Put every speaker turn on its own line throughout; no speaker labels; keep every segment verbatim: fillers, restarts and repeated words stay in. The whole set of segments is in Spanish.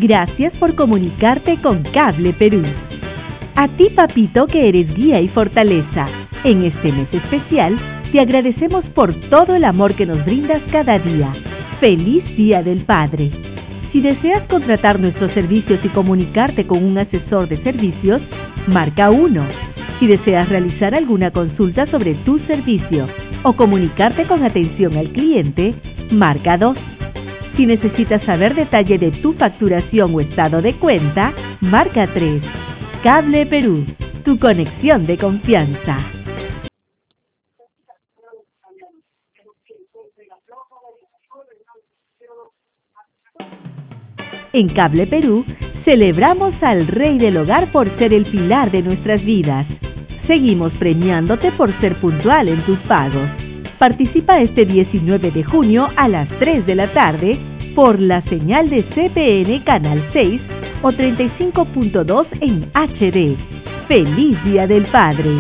Gracias por comunicarte con Cable Perú. A ti, papito, que eres guía y fortaleza, en este mes especial, te agradecemos por todo el amor que nos brindas cada día. ¡Feliz Día del Padre! Si deseas contratar nuestros servicios y comunicarte con un asesor de servicios, marca uno. Si deseas realizar alguna consulta sobre tu servicio o comunicarte con atención al cliente, marca dos. Si necesitas saber detalle de tu facturación o estado de cuenta, marca tres. Cable Perú, tu conexión de confianza. En Cable Perú, celebramos al Rey del Hogar por ser el pilar de nuestras vidas. Seguimos premiándote por ser puntual en tus pagos. Participa este diecinueve de junio a las tres de la tarde por la señal de C P N Canal seis o treinta y cinco punto dos en H D. ¡Feliz Día del Padre!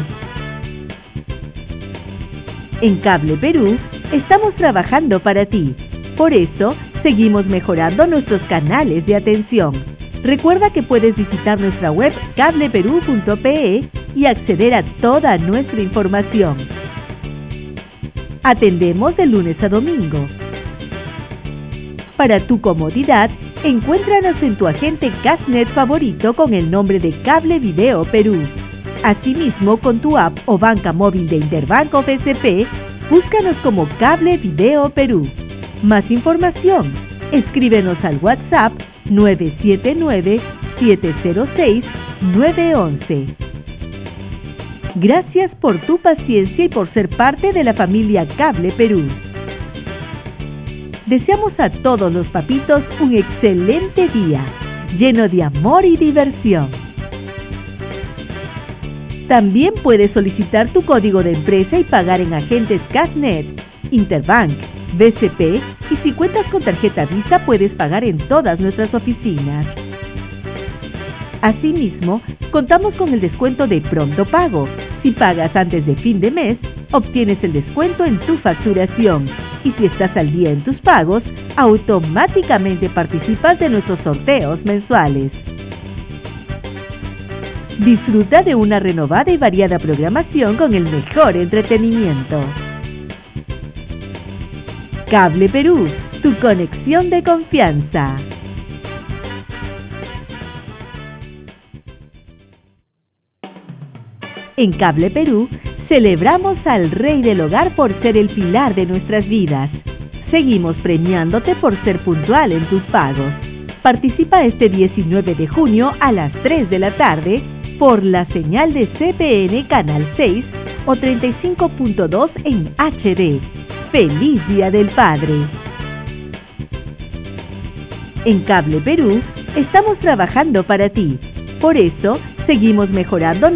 En Cable Perú, estamos trabajando para ti. Por eso, seguimos mejorando nuestros canales de atención. Recuerda que puedes visitar nuestra web cable perú punto pe e y acceder a toda nuestra información. Atendemos de lunes a domingo. Para tu comodidad, encuéntranos en tu agente Cashnet favorito con el nombre de Cable Video Perú. Asimismo, con tu app o banca móvil de Interbanco B C P, búscanos como Cable Video Perú. Más información, escríbenos al WhatsApp nueve siete nueve, siete cero seis, nueve uno uno. Gracias por tu paciencia y por ser parte de la familia Cable Perú. Deseamos a todos los papitos un excelente día, lleno de amor y diversión. También puedes solicitar tu código de empresa y pagar en agentes Cashnet, Interbank, B C P y si cuentas con tarjeta Visa puedes pagar en todas nuestras oficinas. Asimismo, contamos con el descuento de Pronto Pago. Si pagas antes de fin de mes, obtienes el descuento en tu facturación. Y si estás al día en tus pagos, automáticamente participas de nuestros sorteos mensuales. Disfruta de una renovada y variada programación con el mejor entretenimiento. Cable Perú, tu conexión de confianza. En Cable Perú, celebramos al Rey del Hogar por ser el pilar de nuestras vidas. Seguimos premiándote por ser puntual en tus pagos. Participa este diecinueve de junio a las tres de la tarde por la señal de C P N Canal seis o treinta y cinco punto dos en H D. ¡Feliz Día del Padre! En Cable Perú, estamos trabajando para ti. Por eso, seguimos mejorando